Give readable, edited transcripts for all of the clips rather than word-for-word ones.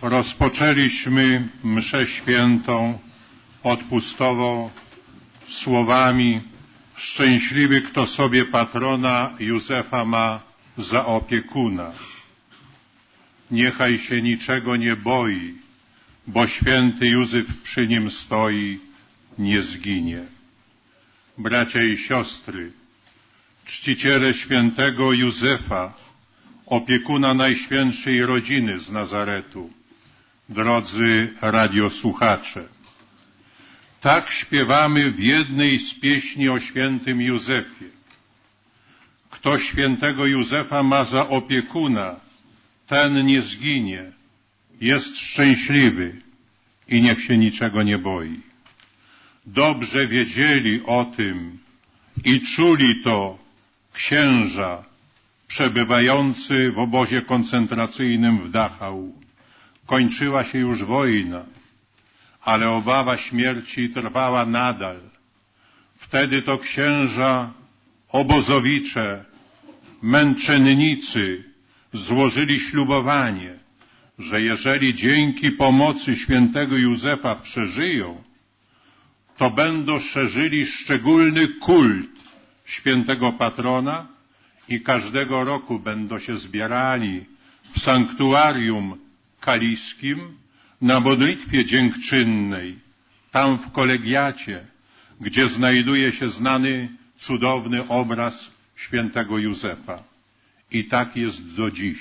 Rozpoczęliśmy mszę świętą odpustową słowami: szczęśliwy, kto sobie patrona Józefa ma za opiekuna. Niechaj się niczego nie boi, bo święty Józef przy nim stoi, nie zginie. Bracia i siostry, czciciele świętego Józefa, opiekuna Najświętszej Rodziny z Nazaretu, drodzy radiosłuchacze, tak śpiewamy w jednej z pieśni o świętym Józefie. Kto świętego Józefa ma za opiekuna, ten nie zginie, jest szczęśliwy i niech się niczego nie boi. Dobrze wiedzieli o tym i czuli to księża przebywający w obozie koncentracyjnym w Dachau. Kończyła się już wojna, ale obawa śmierci trwała nadal. Wtedy to księża obozowicze, męczennicy złożyli ślubowanie, że jeżeli dzięki pomocy świętego Józefa przeżyją, to będą szerzyli szczególny kult świętego patrona i każdego roku będą się zbierali w sanktuarium kaliskim na modlitwie dziękczynnej, tam w kolegiacie, gdzie znajduje się znany, cudowny obraz świętego Józefa. I tak jest do dziś.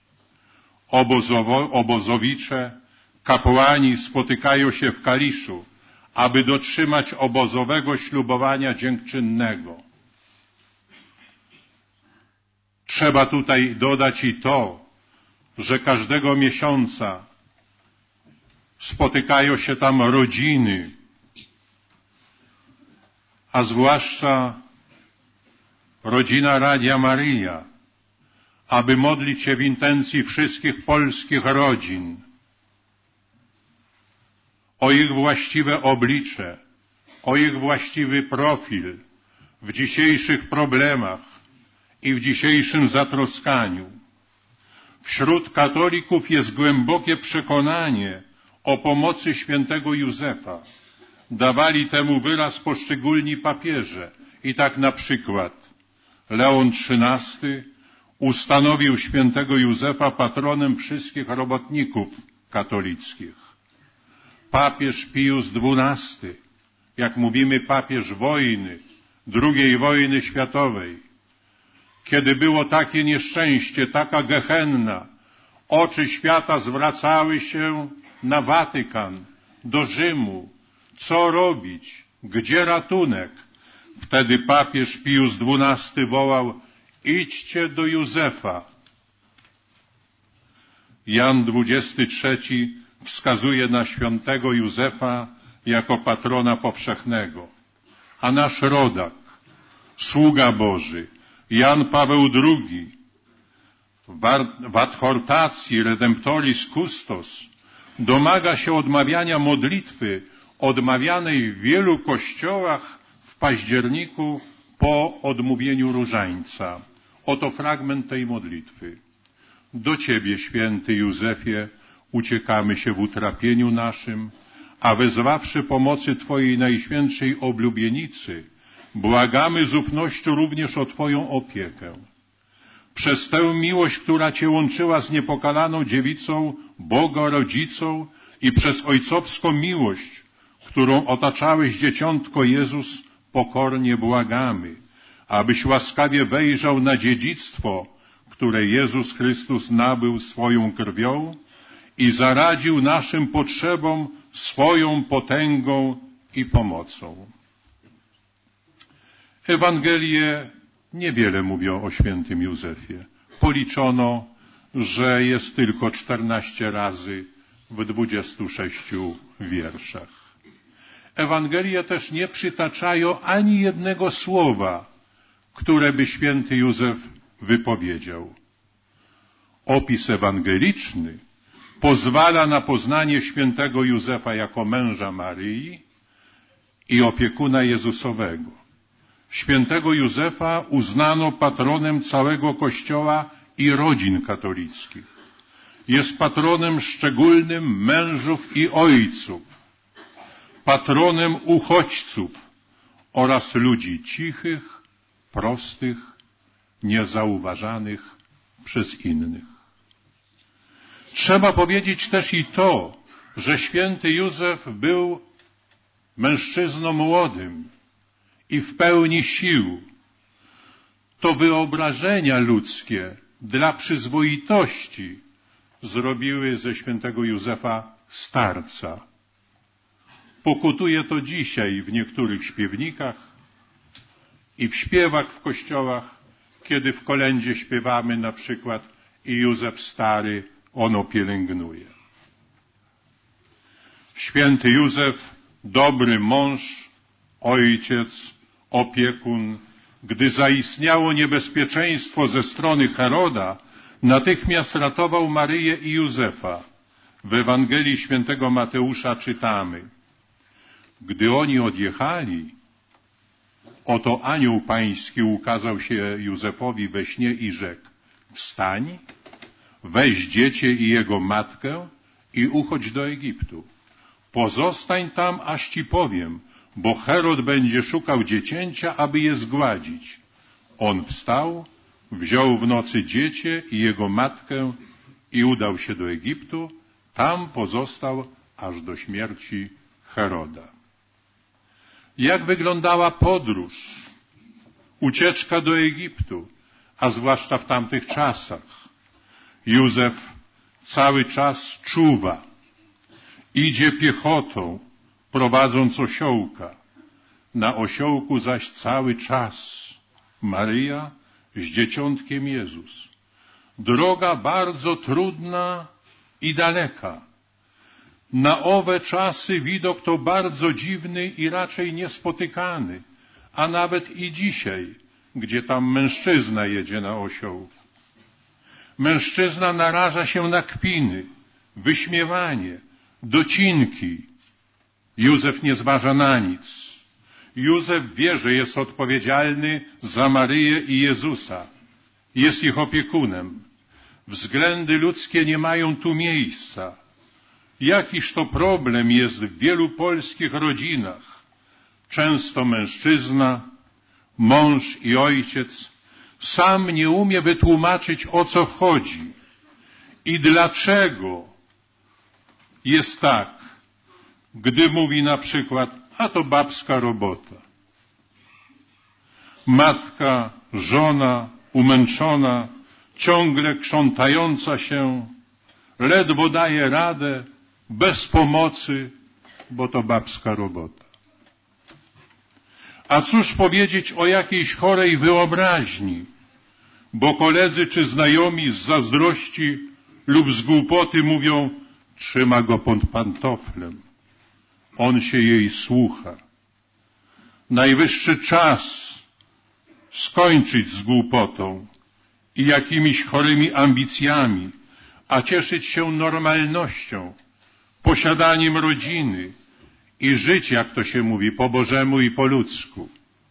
Obozowicze, kapłani spotykają się w Kaliszu, aby dotrzymać obozowego ślubowania dziękczynnego. Trzeba tutaj dodać i to, że każdego miesiąca spotykają się tam rodziny, a zwłaszcza rodzina Radia Maryja, aby modlić się w intencji wszystkich polskich rodzin o ich właściwe oblicze, o ich właściwy profil w dzisiejszych problemach i w dzisiejszym zatroskaniu. Wśród katolików jest głębokie przekonanie o pomocy świętego Józefa. Dawali temu wyraz poszczególni papieże. I tak na przykład Leon XIII ustanowił świętego Józefa patronem wszystkich robotników katolickich. Papież Pius XII, jak mówimy, papież wojny, II wojny światowej, kiedy było takie nieszczęście, taka gehenna, oczy świata zwracały się na Watykan, do Rzymu. Co robić? Gdzie ratunek? Wtedy papież Pius XII wołał: idźcie do Józefa. Jan XXIII wskazuje na świętego Józefa jako patrona powszechnego. A nasz rodak, sługa Boży, Jan Paweł II, w adhortacji Redemptoris Custos domaga się odmawiania modlitwy odmawianej w wielu kościołach w październiku po odmówieniu różańca. Oto fragment tej modlitwy. Do Ciebie, święty Józefie, uciekamy się w utrapieniu naszym, a wezwawszy pomocy Twojej najświętszej oblubienicy, błagamy z ufnością również o Twoją opiekę. Przez tę miłość, która Cię łączyła z niepokalaną dziewicą, Boga rodzicą, i przez ojcowską miłość, którą otaczałeś dzieciątko Jezus, pokornie błagamy, abyś łaskawie wejrzał na dziedzictwo, które Jezus Chrystus nabył swoją krwią i zaradził naszym potrzebom swoją potęgą i pomocą. Ewangelie niewiele mówią o świętym Józefie. Policzono, że jest tylko 14 razy w 26 wierszach. Ewangelie też nie przytaczają ani jednego słowa, które by święty Józef wypowiedział. Opis ewangeliczny pozwala na poznanie świętego Józefa jako męża Maryi i opiekuna Jezusowego. Świętego Józefa uznano patronem całego Kościoła i rodzin katolickich. jest patronem szczególnym mężów i ojców, patronem uchodźców oraz ludzi cichych, prostych, niezauważanych przez innych. Trzeba powiedzieć też i to, że święty Józef był mężczyzną młodym i w pełni sił. To wyobrażenia ludzkie dla przyzwoitości zrobiły ze świętego Józefa starca. Pokutuje to dzisiaj w niektórych śpiewnikach i w śpiewach w kościołach, kiedy w kolędzie śpiewamy na przykład i Józef stary ono pielęgnuje. Święty Józef, dobry mąż, ojciec, opiekun, gdy zaistniało niebezpieczeństwo ze strony Heroda, natychmiast ratował Maryję i Józefa. W Ewangelii świętego Mateusza czytamy: gdy oni odjechali, oto anioł pański ukazał się Józefowi we śnie i rzekł: wstań, weź dziecię i jego matkę i uchodź do Egiptu. Pozostań tam, aż ci powiem, bo Herod będzie szukał dziecięcia, aby je zgładzić. On wstał, wziął w nocy dziecię i jego matkę i udał się do Egiptu. Tam pozostał aż do śmierci Heroda. Jak wyglądała podróż, ucieczka do Egiptu, a zwłaszcza w tamtych czasach? Józef cały czas czuwa, idzie piechotą, prowadząc osiołka. Na osiołku zaś cały czas Maryja z dzieciątkiem Jezus. Droga bardzo trudna i daleka. Na owe czasy widok to bardzo dziwny i raczej niespotykany, a nawet i dzisiaj, gdzie tam mężczyzna jedzie na osiołku. Mężczyzna naraża się na kpiny, wyśmiewanie, docinki. Józef nie zważa na nic. Józef wie, że jest odpowiedzialny za Maryję i Jezusa. Jest ich opiekunem. Względy ludzkie nie mają tu miejsca. Jakiż to problem jest w wielu polskich rodzinach. Często mężczyzna, mąż i ojciec sam nie umie wytłumaczyć, o co chodzi i dlaczego jest tak, gdy mówi na przykład: a to babska robota. Matka, żona, umęczona, ciągle krzątająca się, ledwo daje radę, bez pomocy, bo to babska robota. A cóż powiedzieć o jakiejś chorej wyobraźni, bo koledzy czy znajomi z zazdrości lub z głupoty mówią: trzyma go pod pantoflem. On się jej słucha. Najwyższy czas skończyć z głupotą i jakimiś chorymi ambicjami, a cieszyć się normalnością, posiadaniem rodziny i żyć, jak to się mówi, po Bożemu i po ludzku.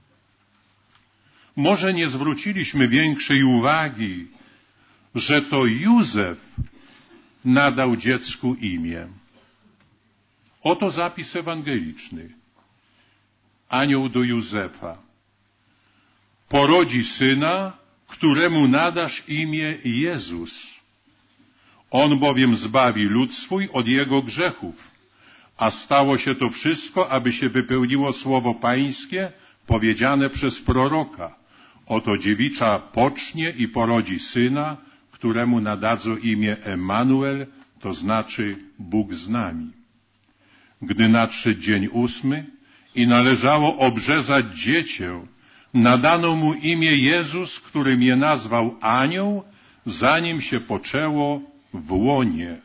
Może nie zwróciliśmy większej uwagi, że to Józef nadał dziecku imię. Oto zapis ewangeliczny. Anioł do Józefa: porodzi syna, któremu nadasz imię Jezus. On bowiem zbawi lud swój od jego grzechów. A stało się to wszystko, aby się wypełniło słowo pańskie powiedziane przez proroka. Oto dziewicza pocznie i porodzi syna, któremu nadadzą imię Emanuel, to znaczy Bóg z nami. Gdy nadszedł dzień 8 i należało obrzezać dziecię, nadano mu imię Jezus, którym je nazwał anioł, zanim się poczęło w łonie.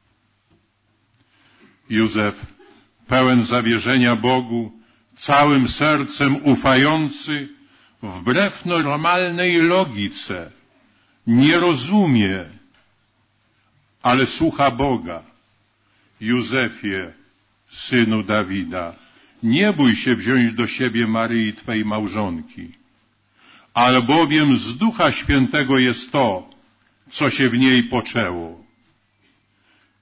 Józef, pełen zawierzenia Bogu, całym sercem ufający, wbrew normalnej logice, nie rozumie, ale słucha Boga. Józefie, synu Dawida, nie bój się wziąć do siebie Maryi, twej małżonki, albowiem z Ducha Świętego jest to, co się w niej poczęło.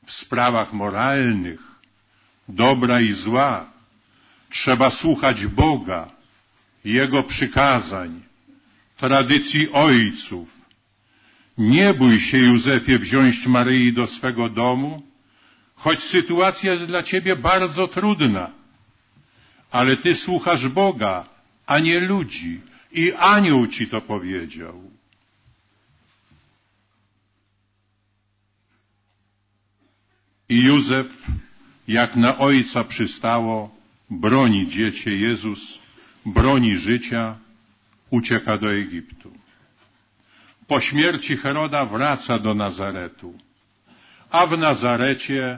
w sprawach moralnych, dobra i zła, trzeba słuchać Boga, Jego przykazań, tradycji ojców. Nie bój się, Józefie, wziąć Maryi do swego domu, choć sytuacja jest dla ciebie bardzo trudna, ale ty słuchasz Boga, a nie ludzi. I anioł ci to powiedział. I Józef, jak na ojca przystało, broni dziecię Jezus, broni życia, ucieka do Egiptu. Po śmierci Heroda wraca do Nazaretu, a w Nazarecie,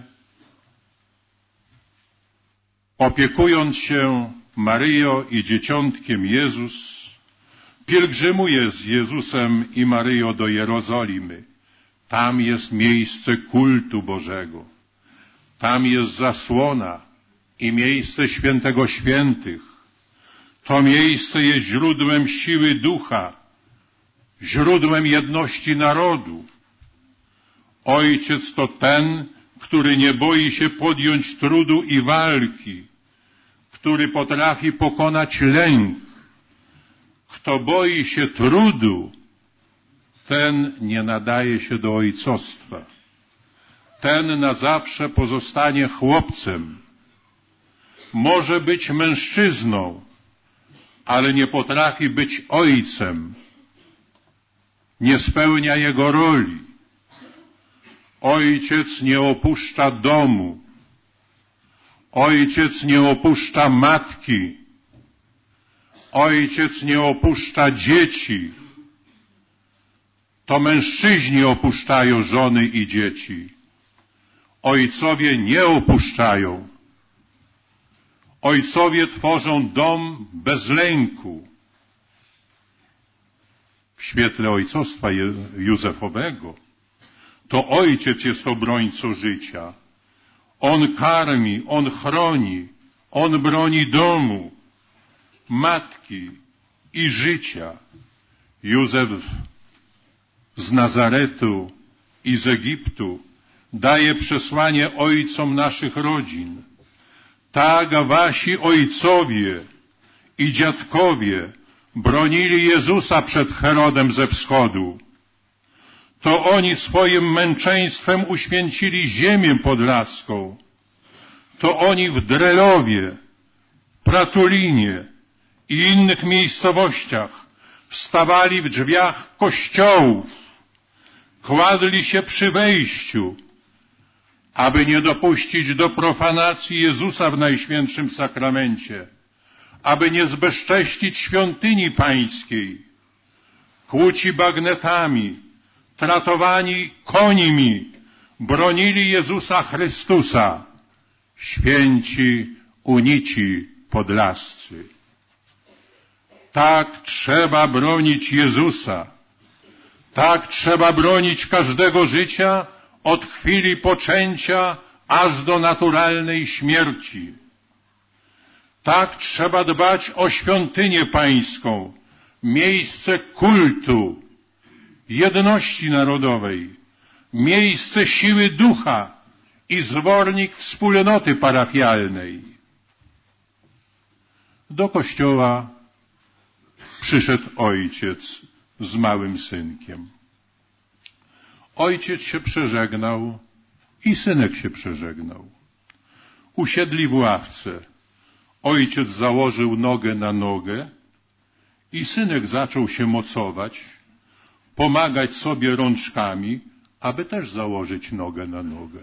opiekując się Maryją i dzieciątkiem Jezus, pielgrzymuje z Jezusem i Maryją do Jerozolimy. Tam jest miejsce kultu Bożego. Tam jest zasłona i miejsce świętego świętych. To miejsce jest źródłem siły ducha, źródłem jedności narodu. Ojciec to ten, który nie boi się podjąć trudu i walki, który potrafi pokonać lęk. Kto boi się trudu, ten nie nadaje się do ojcostwa. Ten na zawsze pozostanie chłopcem. Może być mężczyzną, ale nie potrafi być ojcem. Nie spełnia jego roli. Ojciec nie opuszcza domu. Ojciec nie opuszcza matki. Ojciec nie opuszcza dzieci. To mężczyźni opuszczają żony i dzieci. Ojcowie nie opuszczają. Ojcowie tworzą dom bez lęku. W świetle ojcostwa Józefowego to ojciec jest obrońcą życia. On karmi, on chroni, on broni domu, matki i życia. Józef z Nazaretu i z Egiptu daje przesłanie ojcom naszych rodzin. Tak wasi ojcowie i dziadkowie bronili Jezusa przed Herodem ze wschodu. To oni swoim męczeństwem uświęcili ziemię podlaską. To oni w Drelowie, Pratulinie i innych miejscowościach stawali w drzwiach kościołów, kładli się przy wejściu, aby nie dopuścić do profanacji Jezusa w Najświętszym Sakramencie, aby nie zbezcześcić świątyni pańskiej. Kłuci bagnetami, tratowani końmi, bronili Jezusa Chrystusa, święci unici podlascy. Tak trzeba bronić Jezusa. Tak trzeba bronić każdego życia od chwili poczęcia aż do naturalnej śmierci. Tak trzeba dbać o świątynię pańską, miejsce kultu, jedności narodowej, miejsce siły ducha i zwornik wspólnoty parafialnej. Do kościoła przyszedł ojciec z małym synkiem. Ojciec się przeżegnał i synek się przeżegnał. Usiedli w ławce. Ojciec założył nogę na nogę i synek zaczął się mocować, pomagać sobie rączkami, aby też założyć nogę na nogę.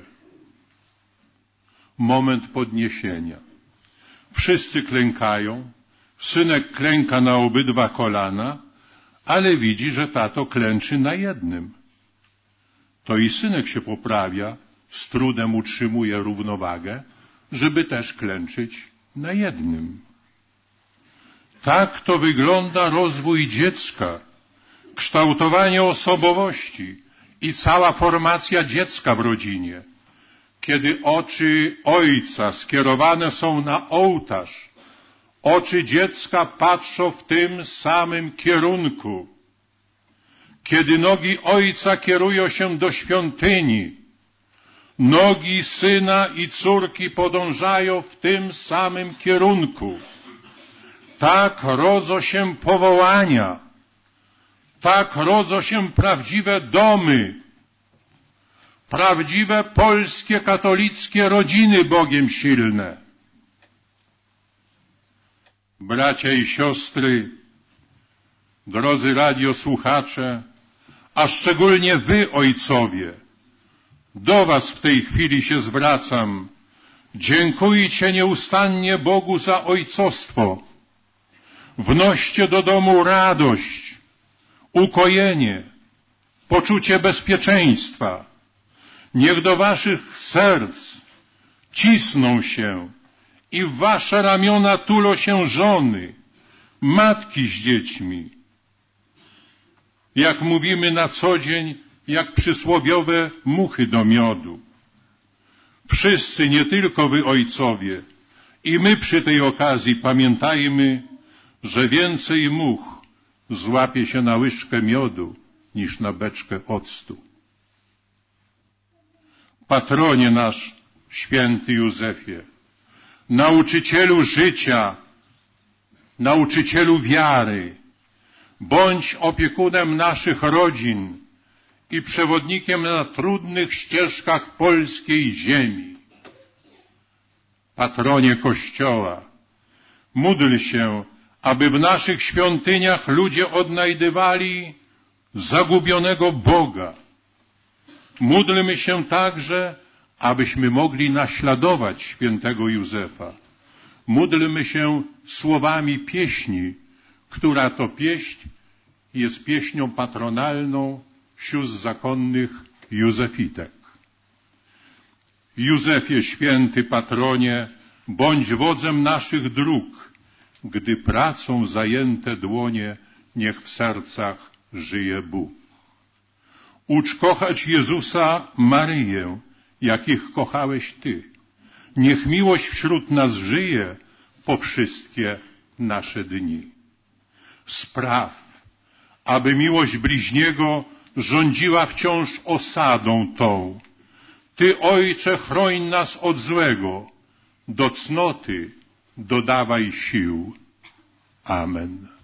Moment podniesienia. Wszyscy klękają, synek klęka na obydwa kolana, ale widzi, że tato klęczy na jednym. To i synek się poprawia, z trudem utrzymuje równowagę, żeby też klęczyć na jednym. Tak to wygląda rozwój dziecka, kształtowanie osobowości i cała formacja dziecka w rodzinie. Kiedy oczy ojca skierowane są na ołtarz, oczy dziecka patrzą w tym samym kierunku. Kiedy nogi ojca kierują się do świątyni, Nogi syna i córki podążają w tym samym kierunku. Tak rodzą się powołania, tak rodzą się prawdziwe domy, prawdziwe polskie katolickie rodziny Bogiem silne. Bracia i siostry, drodzy radiosłuchacze, a szczególnie wy, ojcowie, do was w tej chwili się zwracam. Dziękujcie nieustannie Bogu za ojcostwo. Wnoście do domu radość, ukojenie, poczucie bezpieczeństwa. Niech do waszych serc cisną się i w wasze ramiona tulą się żony, matki z dziećmi. Jak mówimy na co dzień, jak przysłowiowe muchy do miodu. Wszyscy, nie tylko wy, ojcowie, i my przy tej okazji pamiętajmy, że więcej much złapie się na łyżkę miodu niż na beczkę octu. Patronie nasz, święty Józefie, nauczycielu życia, nauczycielu wiary, bądź opiekunem naszych rodzin i przewodnikiem na trudnych ścieżkach polskiej ziemi. Patronie Kościoła, módl się, aby w naszych świątyniach ludzie odnajdywali zagubionego Boga. Módlmy się także, abyśmy mogli naśladować świętego Józefa. Módlmy się słowami pieśni, która to pieśń jest pieśnią patronalną sióstr zakonnych Józefitek. Józefie, święty patronie, bądź wodzem naszych dróg, gdy pracą zajęte dłonie, niech w sercach żyje Bóg. Ucz kochać Jezusa, Maryję, jakich kochałeś Ty. Niech miłość wśród nas żyje po wszystkie nasze dni. Spraw, aby miłość bliźniego rządziła wciąż osadą tą. Ty, Ojcze, chroń nas od złego, do cnoty dodawaj sił. Amen.